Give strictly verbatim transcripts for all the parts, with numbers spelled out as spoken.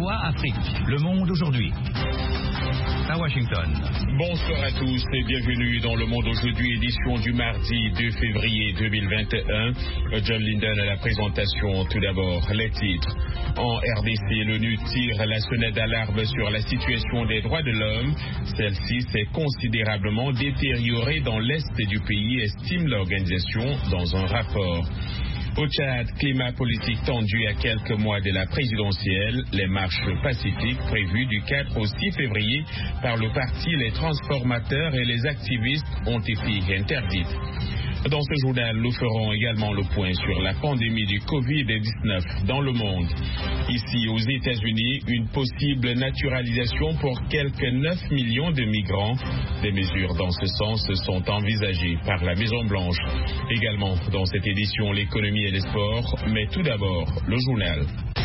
V O A Afrique. Le monde aujourd'hui. À Washington. Bonsoir à tous et bienvenue dans Le Monde aujourd'hui, édition du mardi deux février deux mille vingt et un. John Linden à la présentation. Tout d'abord, les titres. En R D C, l'ONU tire la sonnette d'alarme sur la situation des droits de l'homme. Celle-ci s'est considérablement détériorée dans l'est du pays, estime l'organisation dans un rapport. Au Tchad, climat politique tendu à quelques mois de la présidentielle. Les marches pacifiques prévues du quatre au six février par le parti Les Transformateurs et les activistes ont été interdites. Dans ce journal, nous ferons également le point sur la pandémie du covid dix-neuf dans le monde. Ici, aux États-Unis, une possible naturalisation pour quelques neuf millions de migrants. Des mesures dans ce sens sont envisagées par la Maison-Blanche. Également, dans cette édition, l'économie et les sports, mais tout d'abord, le journal.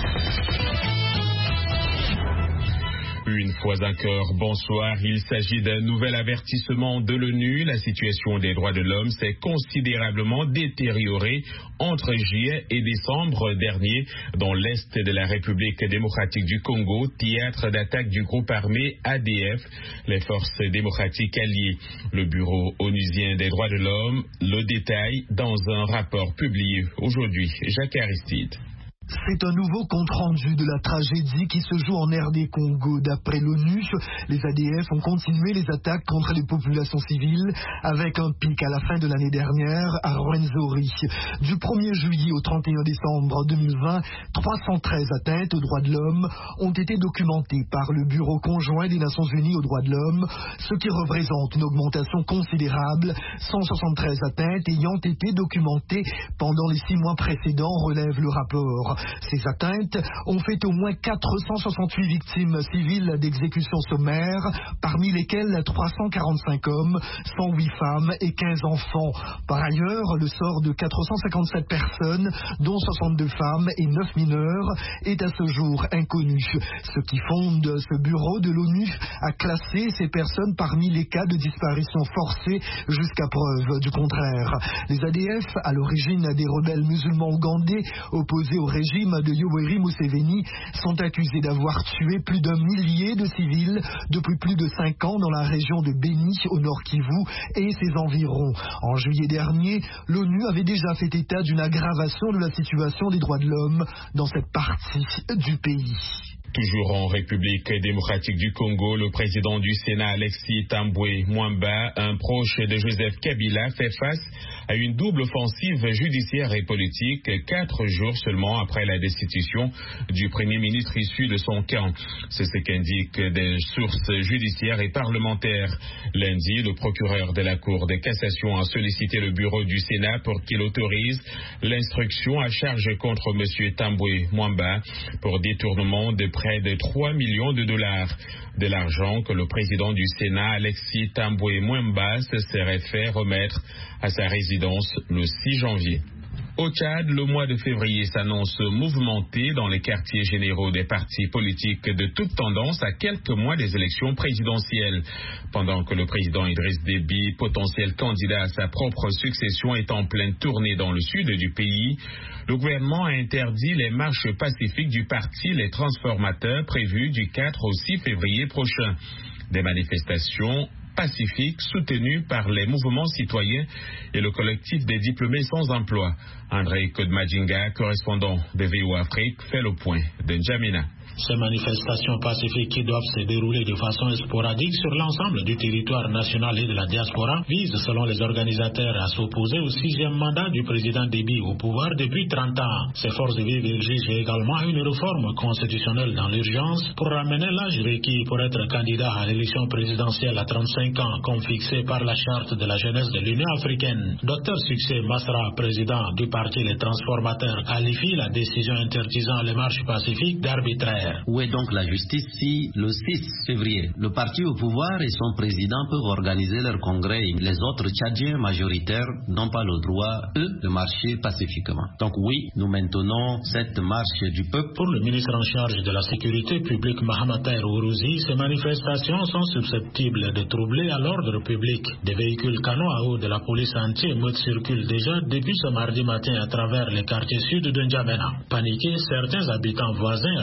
Une fois encore, bonsoir. Il s'agit d'un nouvel avertissement de l'ONU. La situation des droits de l'homme s'est considérablement détériorée entre juillet et décembre dernier dans l'est de la République démocratique du Congo, théâtre d'attaque du groupe armé A D F, les forces démocratiques alliées. Le Bureau onusien des droits de l'homme le détaille dans un rapport publié aujourd'hui. Jacques Aristide. C'est un nouveau compte-rendu de la tragédie qui se joue en R D Congo. D'après l'ONU, les A D F ont continué les attaques contre les populations civiles avec un pic à la fin de l'année dernière à Rwenzori. Du premier juillet au trente et un décembre deux mille vingt, trois cent treize atteintes aux droits de l'homme ont été documentées par le Bureau conjoint des Nations Unies aux droits de l'homme, ce qui représente une augmentation considérable, cent soixante-treize atteintes ayant été documentées pendant les six mois précédents, relève le rapport. Ces atteintes ont fait au moins quatre cent soixante-huit victimes civiles d'exécution sommaire, parmi lesquelles trois cent quarante-cinq hommes, cent huit femmes et quinze enfants. Par ailleurs, le sort de quatre cent cinquante-sept personnes, dont soixante-deux femmes et neuf mineurs, est à ce jour inconnu. Ce qui fonde ce bureau de l'ONU à classer ces personnes parmi les cas de disparition forcée jusqu'à preuve du contraire. Les A D F, à l'origine des rebelles musulmans ougandais opposés au régime de Yoweri Museveni, sont accusés d'avoir tué plus d'un millier de civils depuis plus de cinq ans dans la région de Beni, au nord Kivu et ses environs. En juillet dernier, l'ONU avait déjà fait état d'une aggravation de la situation des droits de l'homme dans cette partie du pays. Toujours en République démocratique du Congo, le président du Sénat, Alexis Tambwe Mwamba, un proche de Joseph Kabila, fait face à une double offensive judiciaire et politique, quatre jours seulement après la destitution du Premier ministre issu de son camp. C'est ce qu'indiquent des sources judiciaires et parlementaires. Lundi, le procureur de la Cour de cassation a sollicité le bureau du Sénat pour qu'il autorise l'instruction à charge contre M. Tambwe Mwamba pour détournement de près de trois millions de dollars. De l'argent que le président du Sénat, Alexis Tambwe Mwamba, se serait fait remettre à sa résidence le six janvier. Au Tchad, le mois de février s'annonce mouvementé dans les quartiers généraux des partis politiques de toute tendance à quelques mois des élections présidentielles. Pendant que le président Idriss Déby, potentiel candidat à sa propre succession, est en pleine tournée dans le sud du pays, le gouvernement a interdit les marches pacifiques du parti Les Transformateurs prévues du quatre au six février prochain. Des manifestations pacifique soutenu par les mouvements citoyens et le collectif des diplômés sans emploi. André Kodmadjinga, correspondant de V O A Afrique, fait le point de N'Djamena. Ces manifestations pacifiques qui doivent se dérouler de façon sporadique sur l'ensemble du territoire national et de la diaspora visent, selon les organisateurs, à s'opposer au sixième mandat du président Déby au pouvoir depuis trente ans. Ces forces vives exigent également une réforme constitutionnelle dans l'urgence pour ramener l'âge requis pour être candidat à l'élection présidentielle à trente-cinq ans, comme fixé par la charte de la jeunesse de l'Union africaine. Docteur Succès Masra, président du parti Les Transformateurs, qualifie la décision interdisant les marches pacifiques d'arbitraire. Où est donc la justice si le six février, le parti au pouvoir et son président peuvent organiser leur congrès et les autres Tchadiens majoritaires n'ont pas le droit, eux, de marcher pacifiquement. Donc oui, nous maintenons cette marche du peuple. Pour le ministre en charge de la sécurité publique Mahamat Ourouzi, ces manifestations sont susceptibles de troubler à l'ordre public. Des véhicules canons à eau de la police anti-émeute circulent déjà depuis ce mardi matin à travers les quartiers sud de N'Djamena. Paniqués, certains habitants voisins à Succès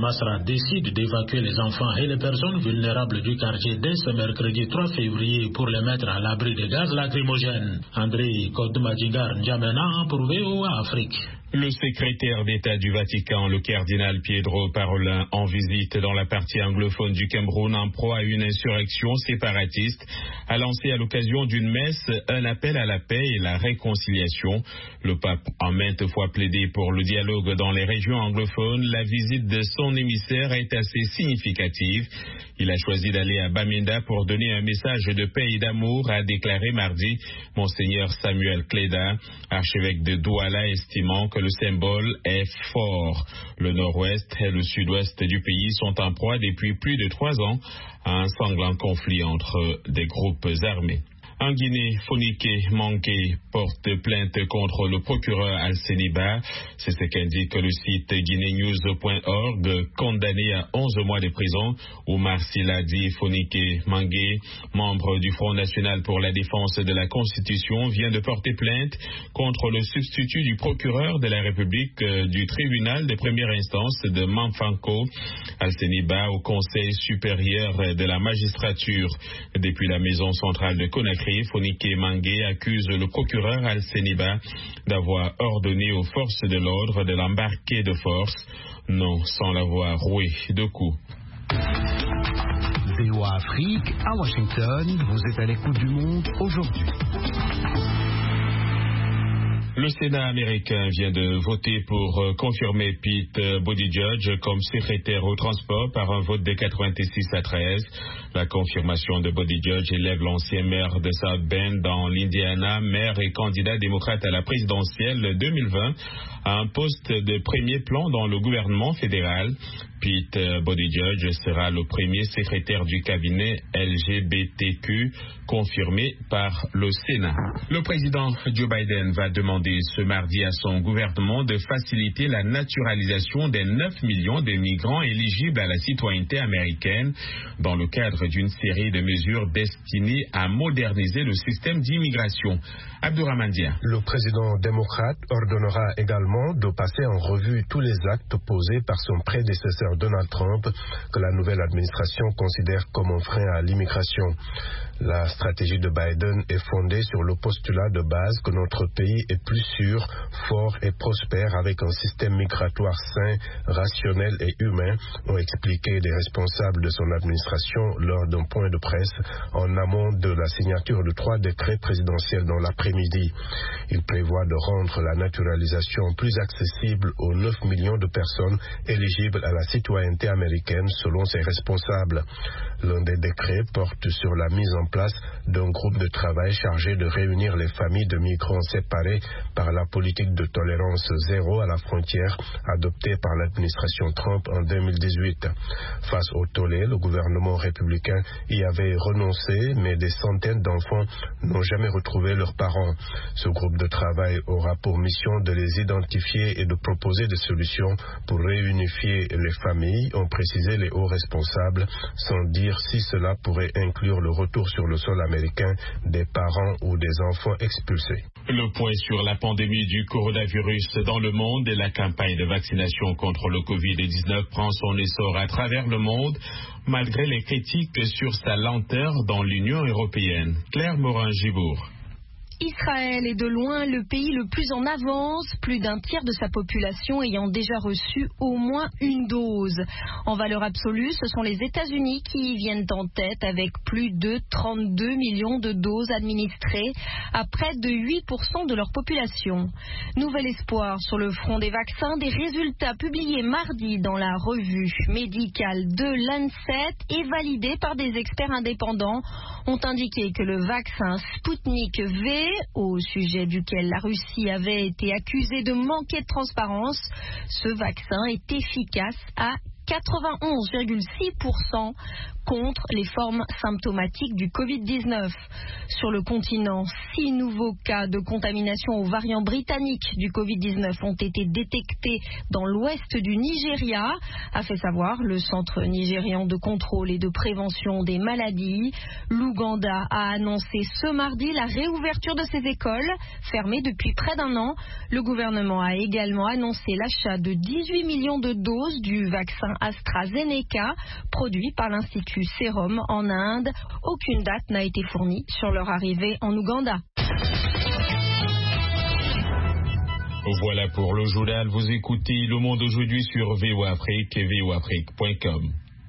Masra décide d'évacuer les enfants et les personnes vulnérables du quartier dès ce mercredi trois février pour les mettre à l'abri des gaz lacrymogènes. André Kodmadjigar N'Djamena a approuvé au Afrique. Le secrétaire d'État du Vatican, le cardinal Pietro Parolin, en visite dans la partie anglophone du Cameroun en proie à une insurrection séparatiste, a lancé à l'occasion d'une messe un appel à la paix et la réconciliation. Le pape a maintes fois plaidé pour le dialogue dans les régions anglophones. La visite de son émissaire est assez significative. Il a choisi d'aller à Bamenda pour donner un message de paix et d'amour, a déclaré mardi Monseigneur Samuel Cléda, archevêque de Douala, estimant que le symbole est fort. Le nord-ouest et le sud-ouest du pays sont en proie depuis plus de trois ans à un sanglant conflit entre des groupes armés. En Guinée, Fonike Mangué porte plainte contre le procureur Al-Seniba. C'est ce qu'indique le site guinénews point org, condamné à onze mois de prison. Oumar Siladi Fonike Mangué, membre du Front National pour la défense de la Constitution, vient de porter plainte contre le substitut du procureur de la République euh, du tribunal de première instance de Manfanko, Al-Seniba, au Conseil supérieur de la magistrature. Depuis la maison centrale de Conakry, Fonike Mangué accuse le procureur Al-Seniba d'avoir ordonné aux forces de l'ordre de l'embarquer de force, non sans l'avoir roué de coups. V O A Afrique, à Washington, vous êtes à l'écoute du monde aujourd'hui. Le Sénat américain vient de voter pour euh, confirmer Pete Buttigieg comme secrétaire au transport par un vote de quatre-vingt-six à treize. La confirmation de Buttigieg élève l'ancien maire de South Bend dans l'Indiana, maire et candidat démocrate à la présidentielle deux mille vingt, à un poste de premier plan dans le gouvernement fédéral. Pete Buttigieg sera le premier secrétaire du cabinet L G B T Q confirmé par le Sénat. Le président Joe Biden va demander ce mardi à son gouvernement de faciliter la naturalisation des neuf millions de migrants éligibles à la citoyenneté américaine dans le cadre d'une série de mesures destinées à moderniser le système d'immigration. Abdourahmane Dia. Le président démocrate ordonnera également de passer en revue tous les actes posés par son prédécesseur Donald Trump que la nouvelle administration considère comme un frein à l'immigration. La stratégie de Biden est fondée sur le postulat de base que notre pays est plus sûr, fort et prospère avec un système migratoire sain, rationnel et humain, ont expliqué les responsables de son administration lors d'un point de presse en amont de la signature de trois décrets présidentiels dans l'après-midi. Il prévoit de rendre la naturalisation plus accessible aux neuf millions de personnes éligibles à la citoyenneté américaine selon ses responsables. L'un des décrets porte sur la mise en place d'un groupe de travail chargé de réunir les familles de migrants séparés par la politique de tolérance zéro à la frontière adoptée par l'administration Trump en deux mille dix-huit. Face au tollé, le gouvernement républicain y avait renoncé, mais des centaines d'enfants n'ont jamais retrouvé leurs parents. Ce groupe de travail aura pour mission de les identifier et de proposer des solutions pour réunifier les familles, ont précisé les hauts responsables, sans dire si cela pourrait inclure le retour sur le sol américain des parents ou des enfants expulsés. Le point sur la pandémie du coronavirus dans le monde et la campagne de vaccination contre le covid dix-neuf prend son essor à travers le monde, malgré les critiques sur sa lenteur dans l'Union européenne. Claire Morin-Gibourg. Israël est de loin le pays le plus en avance, plus d'un tiers de sa population ayant déjà reçu au moins une dose. En valeur absolue, ce sont les États-Unis qui viennent en tête avec plus de trente-deux millions de doses administrées à près de huit pour cent de leur population. Nouvel espoir sur le front des vaccins, des résultats publiés mardi dans la revue médicale de Lancet et validés par des experts indépendants ont indiqué que le vaccin Sputnik V, au sujet duquel la Russie avait été accusée de manquer de transparence, ce vaccin est efficace à quatre-vingt-onze virgule six pour cent contre les formes symptomatiques du covid dix-neuf. Sur le continent, six nouveaux cas de contamination au variant britannique du covid dix-neuf ont été détectés dans l'ouest du Nigeria, a fait savoir le Centre nigérian de contrôle et de prévention des maladies. L'Ouganda a annoncé ce mardi la réouverture de ses écoles, fermées depuis près d'un an. Le gouvernement a également annoncé l'achat de dix-huit millions de doses du vaccin AstraZeneca, produit par l'Institut Serum en Inde. Aucune date n'a été fournie sur leur arrivée en Ouganda. Voilà pour le journal. Vous écoutez Le Monde aujourd'hui sur V O A Afrique et V O A Afrique point com.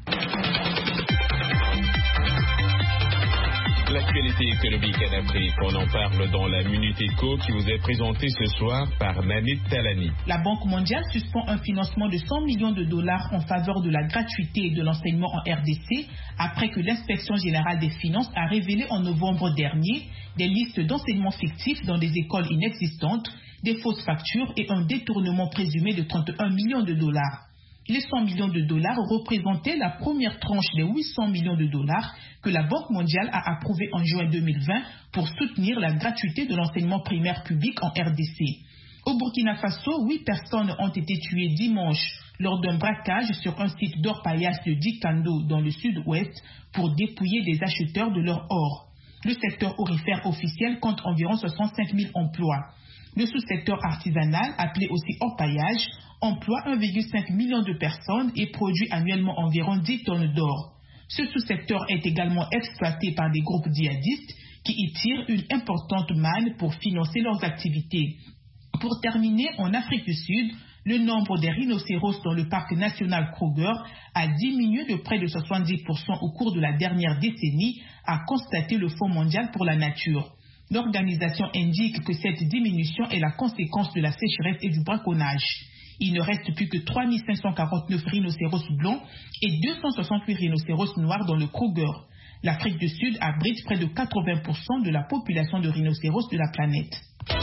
L'actualité économique en Afrique, on en parle dans la Minute Éco qui vous est présentée ce soir par Nanit Talani. La Banque mondiale suspend un financement de cent millions de dollars en faveur de la gratuité et de l'enseignement en R D C après que l'Inspection générale des finances a révélé en novembre dernier des listes d'enseignements fictifs dans des écoles inexistantes, des fausses factures et un détournement présumé de trente et un millions de dollars. Les cent millions de dollars représentaient la première tranche des huit cents millions de dollars que la Banque mondiale a approuvé en juin deux mille vingt pour soutenir la gratuité de l'enseignement primaire public en R D C. Au Burkina Faso, huit personnes ont été tuées dimanche lors d'un braquage sur un site d'orpaillage de Dikando dans le sud-ouest pour dépouiller des acheteurs de leur or. Le secteur aurifère officiel compte environ soixante-cinq mille emplois. Le sous-secteur artisanal, appelé aussi orpaillage, emploie un virgule cinq million de personnes et produit annuellement environ dix tonnes d'or. Ce sous-secteur est également exploité par des groupes djihadistes qui y tirent une importante manne pour financer leurs activités. Pour terminer, en Afrique du Sud, le nombre des rhinocéros dans le parc national Kruger a diminué de près de soixante-dix pour cent au cours de la dernière décennie, a constaté le Fonds mondial pour la nature. L'organisation indique que cette diminution est la conséquence de la sécheresse et du braconnage. Il ne reste plus que trois mille cinq cent quarante-neuf rhinocéros blancs et deux cent soixante-huit rhinocéros noirs dans le Kruger. L'Afrique du Sud abrite près de quatre-vingts pour cent de la population de rhinocéros de la planète.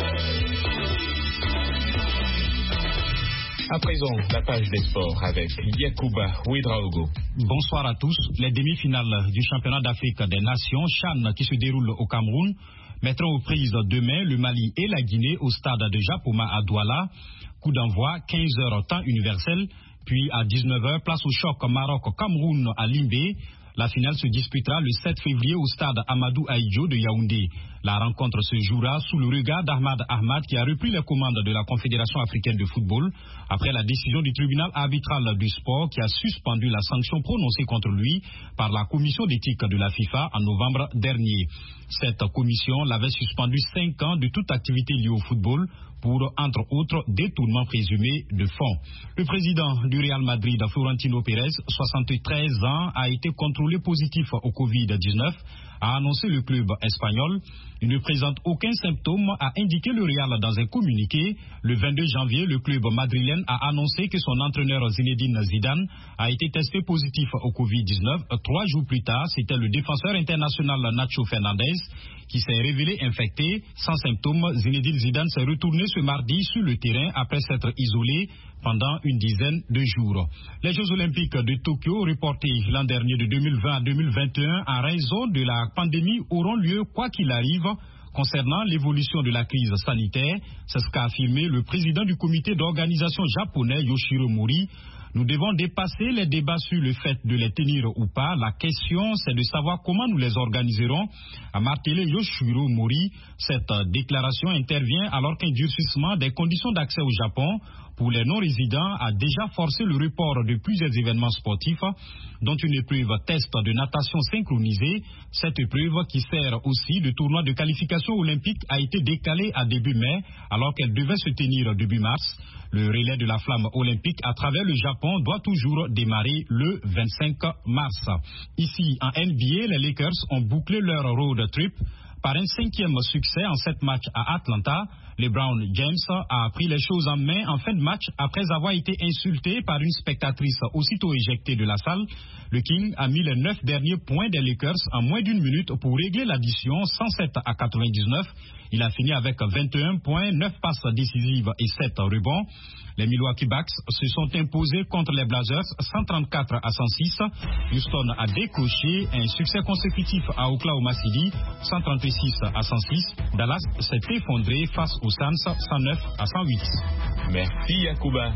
À présent, la page des sports avec Yacouba Ouedraogo. Bonsoir à tous. Les demi-finales du championnat d'Afrique des Nations, CHAN, qui se déroule au Cameroun, mettront aux prises demain le Mali et la Guinée au stade de Japoma à Douala. Coup d'envoi, quinze heures temps universel, puis à dix-neuf heures, place au choc Maroc-Cameroun à Limbé. La finale se disputera le sept février au stade Amadou Ahidjo de Yaoundé. La rencontre se jouera sous le regard d'Ahmad Ahmad qui a repris les commandes de la Confédération africaine de football après la décision du tribunal arbitral du sport qui a suspendu la sanction prononcée contre lui par la commission d'éthique de la FIFA en novembre dernier. Cette commission l'avait suspendu cinq ans de toute activité liée au football pour, entre autres, détournement présumé de fonds. Le président du Real Madrid, Florentino Pérez, soixante-treize ans, a été contrôlé positif au covid dix-neuf, a annoncé le club espagnol. Il ne présente aucun symptôme, a indiqué le Real dans un communiqué. Le vingt-deux janvier, le club madrilène a annoncé que son entraîneur Zinedine Zidane a été testé positif au covid dix-neuf. Trois jours plus tard, c'était le défenseur international Nacho Fernandez qui s'est révélé infecté. Sans symptômes, Zinedine Zidane s'est retourné ce mardi sur le terrain après s'être isolé pendant une dizaine de jours. Les Jeux Olympiques de Tokyo, reportés l'an dernier de deux mille vingt à deux mille vingt et un en raison de la pandémie, auront lieu quoi qu'il arrive. Concernant l'évolution de la crise sanitaire, c'est ce qu'a affirmé le président du comité d'organisation japonais Yoshiro Mori. Nous devons dépasser les débats sur le fait de les tenir ou pas. La question, c'est de savoir comment nous les organiserons, a martelé Yoshiro Mori. Cette déclaration intervient alors qu'un durcissement des conditions d'accès au Japon pour les non-résidents a déjà forcé le report de plusieurs événements sportifs, dont une épreuve test de natation synchronisée. Cette épreuve, qui sert aussi de tournoi de qualification olympique, a été décalée à début mai, alors qu'elle devait se tenir début mars. Le relais de la flamme olympique à travers le Japon doit toujours démarrer le vingt-cinq mars. Ici, en N B A, les Lakers ont bouclé leur road trip par un cinquième succès en sept matchs à Atlanta. LeBron James a pris les choses en main en fin de match après avoir été insulté par une spectatrice aussitôt éjectée de la salle. Le King a mis les neuf derniers points des Lakers en moins d'une minute pour régler l'addition cent sept à quatre-vingt-dix-neuf. Il a fini avec vingt et un points, neuf passes décisives et sept rebonds. Les Milwaukee Bucks se sont imposés contre les Blazers cent trente-quatre à cent six. Houston a décroché un succès consécutif à Oklahoma City cent trente-six à cent six. Dallas s'est effondré face aux Suns cent neuf à cent huit. Merci Yacouba.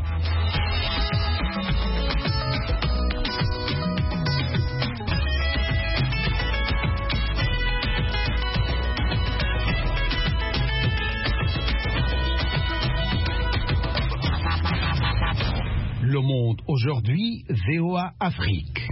Le Monde aujourd'hui, V O A Afrique.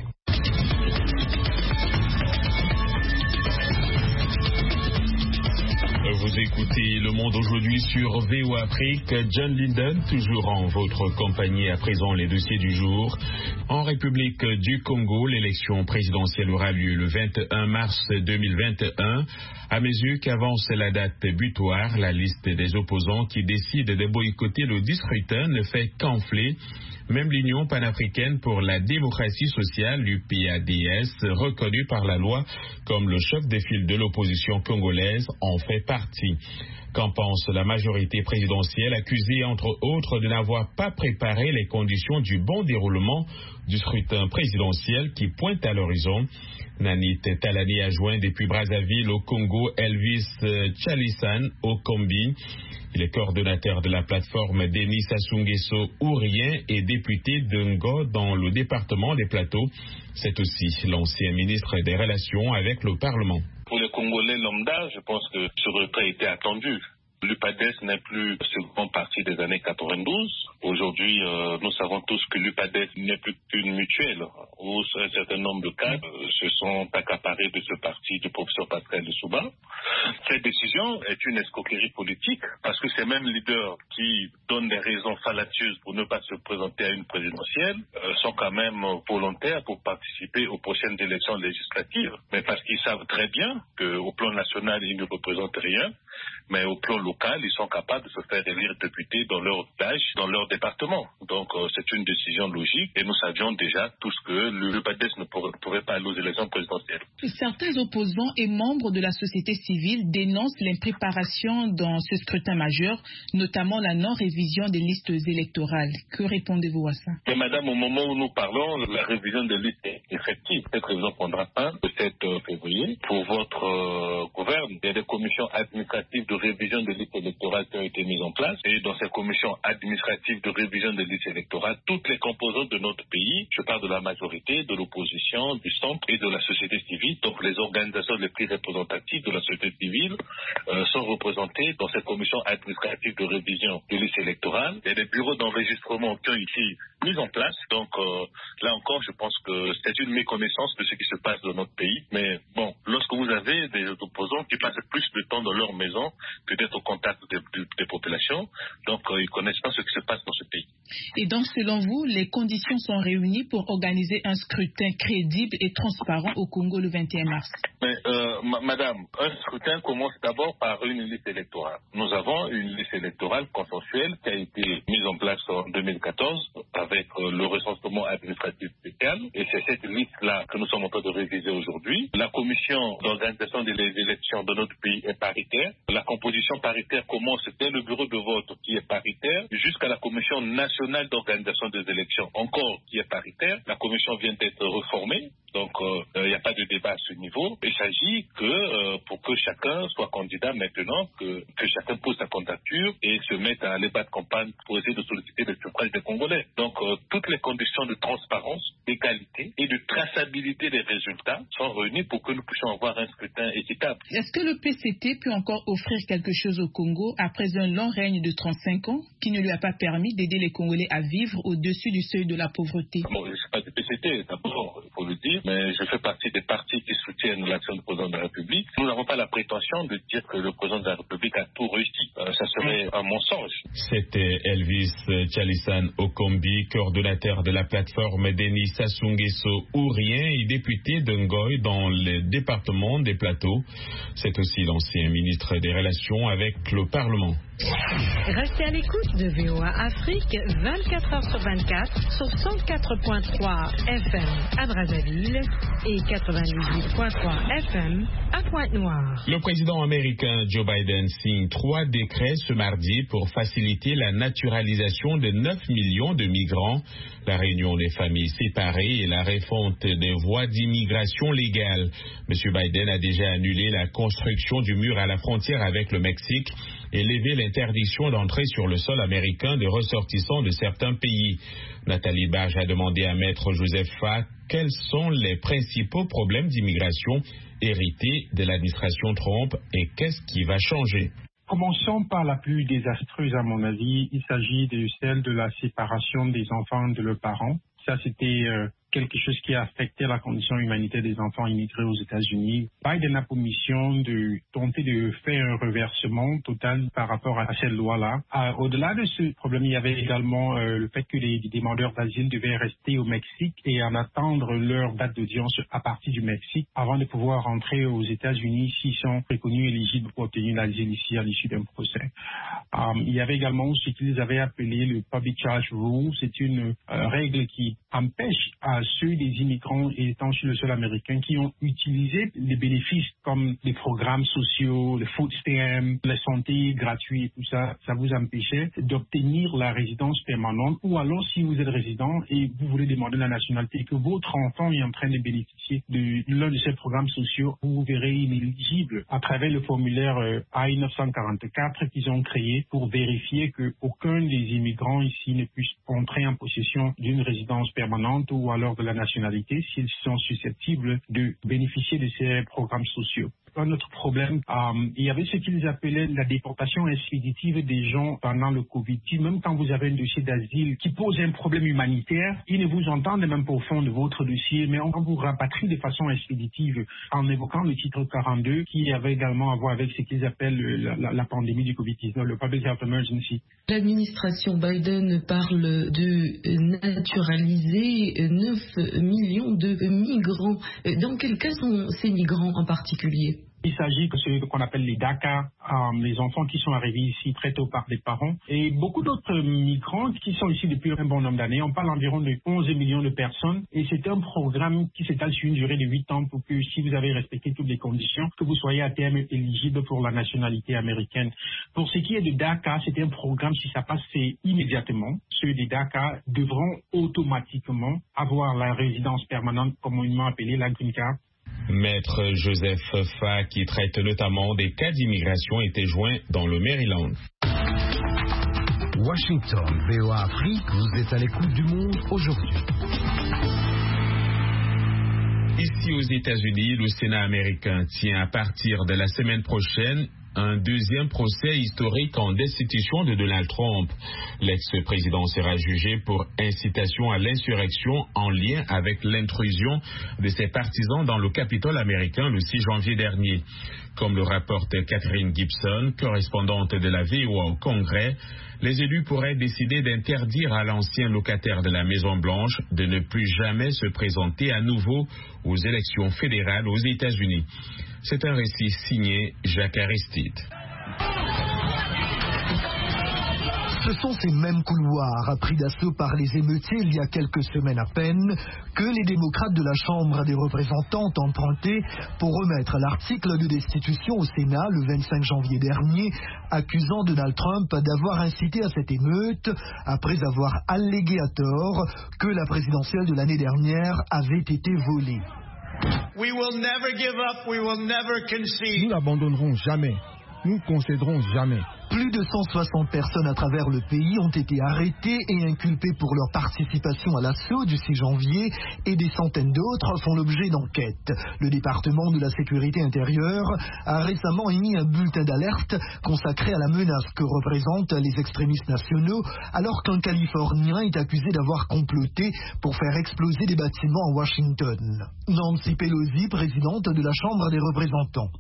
Vous écoutez Le Monde aujourd'hui sur V O A Afrique. John Linden, toujours en votre compagnie. À présent, les dossiers du jour. En République du Congo, l'élection présidentielle aura lieu le vingt et un mars deux mille vingt et un. À mesure qu'avance la date butoir, la liste des opposants qui décident de boycotter le scrutin ne fait qu'enfler. Même l'Union panafricaine pour la démocratie sociale, l'U P A D S, reconnue par la loi comme le chef de file de l'opposition congolaise, en fait partie. Qu'en pense la majorité présidentielle, accusée entre autres de n'avoir pas préparé les conditions du bon déroulement du scrutin présidentiel qui pointe à l'horizon? Nanit Talani a joint depuis Brazzaville au Congo Elvis Chalisan Okombi. Il est coordonnateur de la plateforme Denis Sassou Nguesso Ourien et député de Ngo dans le département des Plateaux. C'est aussi l'ancien ministre des Relations avec le Parlement. Pour les Congolais lambda, je pense que ce retrait était attendu. L'U P A D S n'est plus ce grand parti des années quatre-vingt-douze. Aujourd'hui, euh, nous savons tous que l'U P A D S n'est plus qu'une mutuelle où un certain nombre de cadres euh, se sont accaparés de ce parti du professeur Pascal Lissouba. Cette décision est une escroquerie politique parce que ces mêmes leaders qui donnent des raisons fallacieuses pour ne pas se présenter à une présidentielle euh, sont quand même volontaires pour participer aux prochaines élections législatives. Mais parce qu'ils savent très bien qu'au plan national, ils ne représentent rien. Mais au plan local, ils sont capables de se faire élire députés dans leur village, dans leur département. Donc euh, c'est une décision logique et nous savions déjà tous que le P A D S ne pourrait, pourrait pas aller aux élections présidentielles. Certains opposants et membres de la société civile dénoncent l'impréparation dans ce scrutin majeur, notamment la non-révision des listes électorales. Que répondez-vous à ça? Et madame, au moment où nous parlons, la révision des listes est effective. Cette révision prendra fin le sept février. Pour votre euh, gouverne, il y a des commissions administratives de révision des listes électorales qui ont été mises en place. Et dans ces commissions administratives de révision des listes électorales, toutes les composantes de notre pays, je parle de la majorité, de l'opposition, du centre et de la société civile, donc les organisations les plus représentatives de la société civile, euh, sont représentées dans ces commissions administratives de révision des listes électorales. Il y a des bureaux d'enregistrement qui ont été mis en place. Donc euh, là encore, je pense que c'est une méconnaissance de ce qui se passe dans notre pays. Mais bon, lorsque vous avez des opposants qui passent plus de temps dans leur maison que d'être au contact des, des, des populations, donc euh, ils ne connaissent pas ce qui se passe dans ce pays. Et donc, selon vous, les conditions sont réunies pour organiser un scrutin crédible et transparent au Congo le vingt et un mars? Mais, euh, ma, madame, un scrutin commence d'abord par une liste électorale. Nous avons une liste électorale consensuelle qui a été mise en place en deux mille quatorze avec euh, le recensement administratif spécial. Et c'est cette liste-là que nous sommes en train de réviser aujourd'hui. La commission d'organisation des élections de notre pays est paritaire. La composition paritaire commence dès le bureau de vote qui est paritaire jusqu'à la commission nationale d'organisation des élections encore qui est paritaire. La commission vient d'être reformée. Donc, il euh, n'y a pas de débat à ce niveau. Il s'agit que, euh, pour que chacun soit candidat maintenant, que, que chacun pose sa candidature et se mette à l'ébat de campagne pour essayer de solliciter le suffrage des Congolais. Donc, euh, toutes les conditions de transparence, d'égalité et de traçabilité des résultats sont réunies pour que nous puissions avoir un scrutin équitable. Est-ce que le P C T peut encore offrir quelque chose au Congo après un long règne de trente-cinq ans qui ne lui a pas permis d'aider les Congolais à vivre au-dessus du seuil de la pauvreté? Bon, je ne suis pas du P C T, d'abord, il faut le dire, mais je fais partie des partis qui soutiennent l'action du président de la République. Nous n'avons pas la prétention de dire que le président de la République a tout réussi. Euh, ça serait un mensonge. C'était Elvis Chalisan Okombi, coordonnateur de la plateforme Denis Sassou Nguesso Ourien et député de Ngoy dans le département des Plateaux. C'est aussi l'ancien ministre des Relations avec le Parlement. Restez à l'écoute de V O A Afrique vingt-quatre heures sur vingt-quatre sur cent quatre virgule trois F M à Brazzaville et quatre-vingt-dix-huit virgule trois F M à Pointe-Noire. Le président américain Joe Biden signe trois décrets ce mardi pour faciliter la naturalisation de neuf millions de migrants, la réunion des familles séparées et la refonte des voies d'immigration légale. M. Biden a déjà annulé la construction du mur à la frontière avec le Mexique et levé l'interdiction d'entrer sur le sol américain de ressortissants de certains pays. Nathalie Barge a demandé à Maître Joseph Faye quels sont les principaux problèmes d'immigration hérités de l'administration Trump et qu'est-ce qui va changer. Commençons par la plus désastreuse à mon avis. Il s'agit de celle de la séparation des enfants de leurs parents. Ça, c'était euh, quelque chose qui a affecté la condition humanitaire des enfants immigrés aux États-Unis. Biden a pour mission de tenter de faire un reversement total par rapport à cette loi-là. Euh, au-delà de ce problème, il y avait également euh, le fait que les demandeurs d'asile devaient rester au Mexique et en attendre leur date d'audience à partir du Mexique avant de pouvoir rentrer aux États-Unis s'ils sont reconnus éligibles pour obtenir l'asile ici à l'issue d'un procès. Euh, il y avait également ce qu'ils avaient appelé le Public Charge Rule. C'est une euh, règle qui empêche à ceux des immigrants étant sur le sol américain qui ont utilisé les bénéfices comme les programmes sociaux, le food stamp, la santé gratuite et tout ça, ça vous empêchait d'obtenir la résidence permanente. Ou alors, si vous êtes résident et vous voulez demander la nationalité et que votre enfant est en train de bénéficier de l'un de ces programmes sociaux, vous vous verrez inéligible à travers le formulaire euh, I neuf cent quarante-quatre qu'ils ont créé pour vérifier qu'aucun des immigrants ici ne puisse entrer en possession d'une résidence permanente ou alors de la nationalité s'ils sont susceptibles de bénéficier de ces programmes sociaux. Un autre problème, euh, il y avait ce qu'ils appelaient la déportation expéditive des gens pendant le Covid. Même quand vous avez un dossier d'asile qui pose un problème humanitaire, ils ne vous entendent même pas au fond de votre dossier, mais on vous rapatrie de façon expéditive en évoquant le titre quarante-deux qui avait également à voir avec ce qu'ils appellent la, la, la pandémie du Covid dix-neuf, le Public Health Emergency. L'administration Biden parle de naturaliser neuf millions de migrants. Dans quel cas sont ces migrants en particulier ? Il s'agit de ce qu'on appelle les DACA, euh, les enfants qui sont arrivés ici très tôt par des parents, et beaucoup d'autres migrants qui sont ici depuis un bon nombre d'années. On parle environ de onze millions de personnes, et c'est un programme qui s'étale sur une durée de huit ans pour que, si vous avez respecté toutes les conditions, que vous soyez à terme éligible pour la nationalité américaine. Pour ce qui est de DACA, c'est un programme, si ça passe, c'est immédiatement. Ceux des DACA devront automatiquement avoir la résidence permanente, communément appelée la Green Card. Maître Joseph Fa, qui traite notamment des cas d'immigration, était joint dans le Maryland. Washington, V O A Afrique, vous êtes à l'écoute du monde aujourd'hui. Ici aux États-Unis, le Sénat américain tient à partir de la semaine prochaine un deuxième procès historique en destitution de Donald Trump. L'ex-président sera jugé pour incitation à l'insurrection en lien avec l'intrusion de ses partisans dans le Capitole américain le six janvier dernier. Comme le rapporte Catherine Gibson, correspondante de la V O A au Congrès, les élus pourraient décider d'interdire à l'ancien locataire de la Maison-Blanche de ne plus jamais se présenter à nouveau aux élections fédérales aux États-Unis. C'est un récit signé Jacques Aristide. Ce sont ces mêmes couloirs, pris d'assaut par les émeutiers il y a quelques semaines à peine, que les démocrates de la Chambre des représentants ont emprunté pour remettre l'article de destitution au Sénat le vingt-cinq janvier dernier, accusant Donald Trump d'avoir incité à cette émeute après avoir allégué à tort que la présidentielle de l'année dernière avait été volée. Nous n'abandonnerons jamais. Nous concéderons jamais. Plus de cent soixante personnes à travers le pays ont été arrêtées et inculpées pour leur participation à l'assaut du six janvier et des centaines d'autres font l'objet d'enquêtes. Le département de la sécurité intérieure a récemment émis un bulletin d'alerte consacré à la menace que représentent les extrémistes nationaux alors qu'un Californien est accusé d'avoir comploté pour faire exploser des bâtiments à Washington. Nancy Pelosi, présidente de la Chambre des représentants.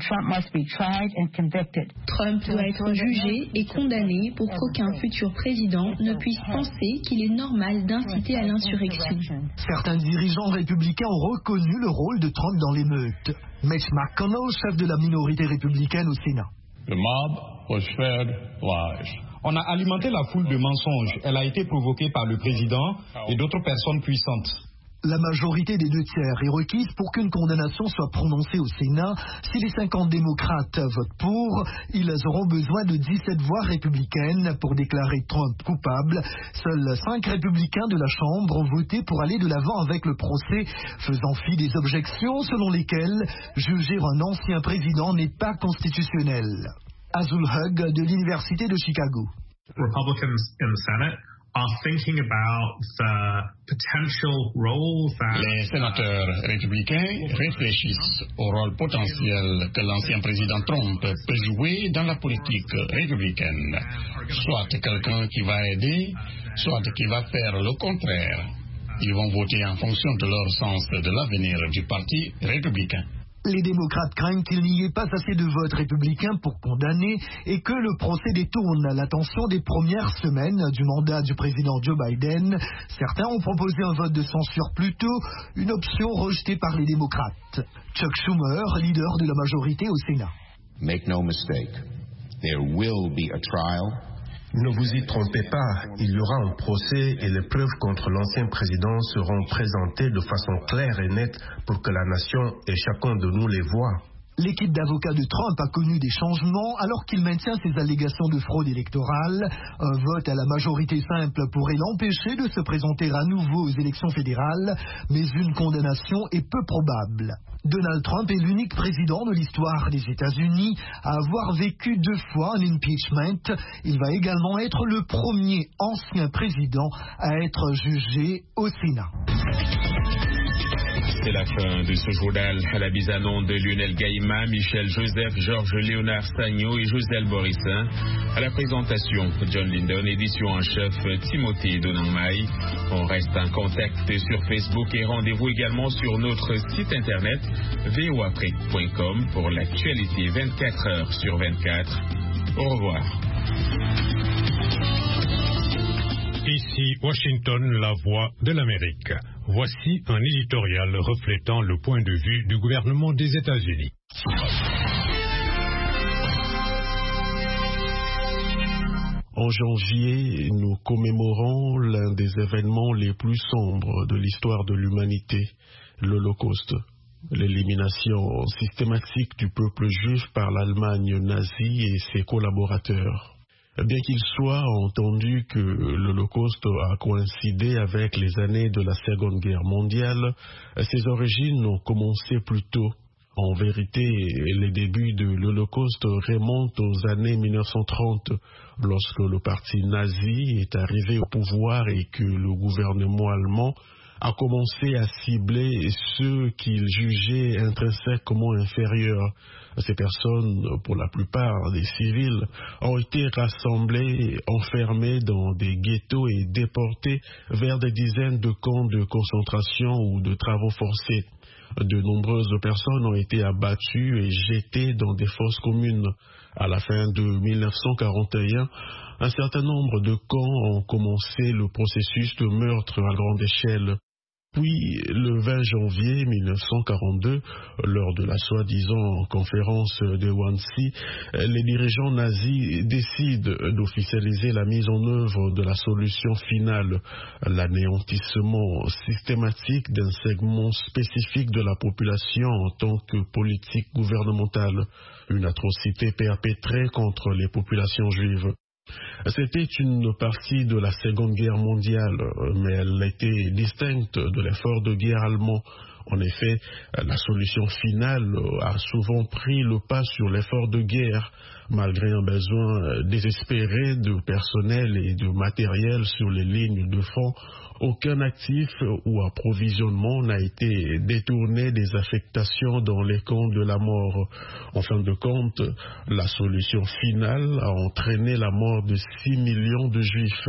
Trump doit être jugé et condamné pour qu'aucun futur président ne puisse penser qu'il est normal d'inciter à l'insurrection. Certains dirigeants républicains ont reconnu le rôle de Trump dans l'émeute. Mitch McConnell, chef de la minorité républicaine au Sénat. The mob was fed lies. On a alimenté la foule de mensonges. Elle a été provoquée par le président et d'autres personnes puissantes. La majorité des deux tiers est requise pour qu'une condamnation soit prononcée au Sénat. Si les cinquante démocrates votent pour, ils auront besoin de dix-sept voix républicaines pour déclarer Trump coupable. Seuls cinq républicains de la Chambre ont voté pour aller de l'avant avec le procès, faisant fi des objections selon lesquelles juger un ancien président n'est pas constitutionnel. Azul Hug de l'Université de Chicago. Republicans in the Senate Les sénateurs républicains réfléchissent au rôle potentiel que l'ancien président Trump peut jouer dans la politique républicaine. Soit quelqu'un qui va aider, soit qui va faire le contraire. Ils vont voter en fonction de leur sens de l'avenir du Parti républicain. Les démocrates craignent qu'il n'y ait pas assez de votes républicains pour condamner et que le procès détourne l'attention des premières semaines du mandat du président Joe Biden. Certains ont proposé un vote de censure plus tôt, une option rejetée par les démocrates. Chuck Schumer, leader de la majorité au Sénat. Make no mistake, there will be a trial. Ne vous y trompez pas, il y aura un procès et les preuves contre l'ancien président seront présentées de façon claire et nette pour que la nation et chacun de nous les voit. L'équipe d'avocats de Trump a connu des changements alors qu'il maintient ses allégations de fraude électorale. Un vote à la majorité simple pourrait l'empêcher de se présenter à nouveau aux élections fédérales, mais une condamnation est peu probable. Donald Trump est l'unique président de l'histoire des États-Unis à avoir vécu deux fois un impeachment. Il va également être le premier ancien président à être jugé au Sénat. C'est la fin de ce journal. À la mise en onde de Lionel Gaïma, Michel Joseph, Georges Léonard Sagno et Joselle Borissin. À la présentation, John Lindon, édition en chef Timothée Donangmaï. On reste en contact sur Facebook et rendez-vous également sur notre site internet v o afrique point com pour l'actualité vingt-quatre heures sur vingt-quatre. Au revoir. Ici Washington, la voix de l'Amérique. Voici un éditorial reflétant le point de vue du gouvernement des États-Unis. En janvier, nous commémorons l'un des événements les plus sombres de l'histoire de l'humanité, l'Holocauste, l'élimination systématique du peuple juif par l'Allemagne nazie et ses collaborateurs. Bien qu'il soit entendu que l'Holocauste a coïncidé avec les années de la Seconde Guerre mondiale, ses origines ont commencé plus tôt. En vérité, les débuts de l'Holocauste remontent aux années mille neuf cent trente, lorsque le parti nazi est arrivé au pouvoir et que le gouvernement allemand a commencé à cibler ceux qu'il jugeait intrinsèquement inférieurs. Ces personnes, pour la plupart des civils, ont été rassemblées, enfermées dans des ghettos et déportées vers des dizaines de camps de concentration ou de travaux forcés. De nombreuses personnes ont été abattues et jetées dans des fosses communes. À la fin de mille neuf cent quarante et un, un certain nombre de camps ont commencé le processus de meurtre à grande échelle. Puis, le vingt janvier mille neuf cent quarante-deux, lors de la soi-disant conférence de Wannsee, les dirigeants nazis décident d'officialiser la mise en œuvre de la solution finale, l'anéantissement systématique d'un segment spécifique de la population en tant que politique gouvernementale, une atrocité perpétrée contre les populations juives. C'était une partie de la Seconde Guerre mondiale, mais elle était distincte de l'effort de guerre allemand. En effet, la solution finale a souvent pris le pas sur l'effort de guerre, malgré un besoin désespéré de personnel et de matériel sur les lignes de front. Aucun actif ou approvisionnement n'a été détourné des affectations dans les camps de la mort. En fin de compte, la solution finale a entraîné la mort de six millions de juifs.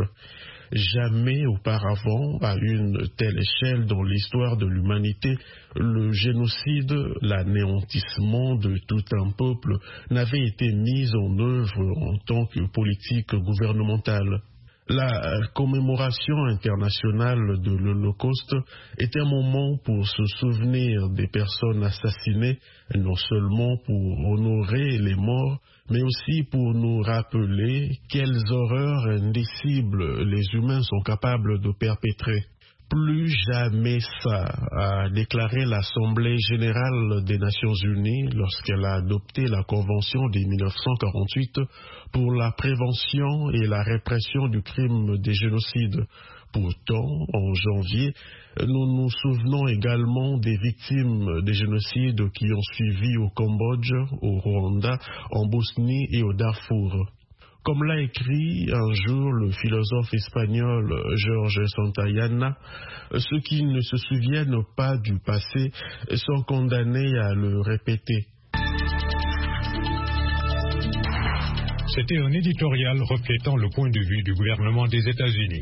Jamais auparavant, à une telle échelle dans l'histoire de l'humanité, le génocide, l'anéantissement de tout un peuple n'avait été mis en œuvre en tant que politique gouvernementale. La commémoration internationale de l'Holocauste est un moment pour se souvenir des personnes assassinées, non seulement pour honorer les morts, mais aussi pour nous rappeler quelles horreurs indicibles les humains sont capables de perpétrer. Plus jamais ça, a déclaré l'Assemblée générale des Nations unies lorsqu'elle a adopté la Convention de mille neuf cent quarante-huit pour la prévention et la répression du crime des génocides. Pourtant, en janvier, nous nous souvenons également des victimes des génocides qui ont suivi au Cambodge, au Rwanda, en Bosnie et au Darfour. Comme l'a écrit un jour le philosophe espagnol Jorge Santayana, ceux qui ne se souviennent pas du passé sont condamnés à le répéter. C'était un éditorial reflétant le point de vue du gouvernement des États-Unis.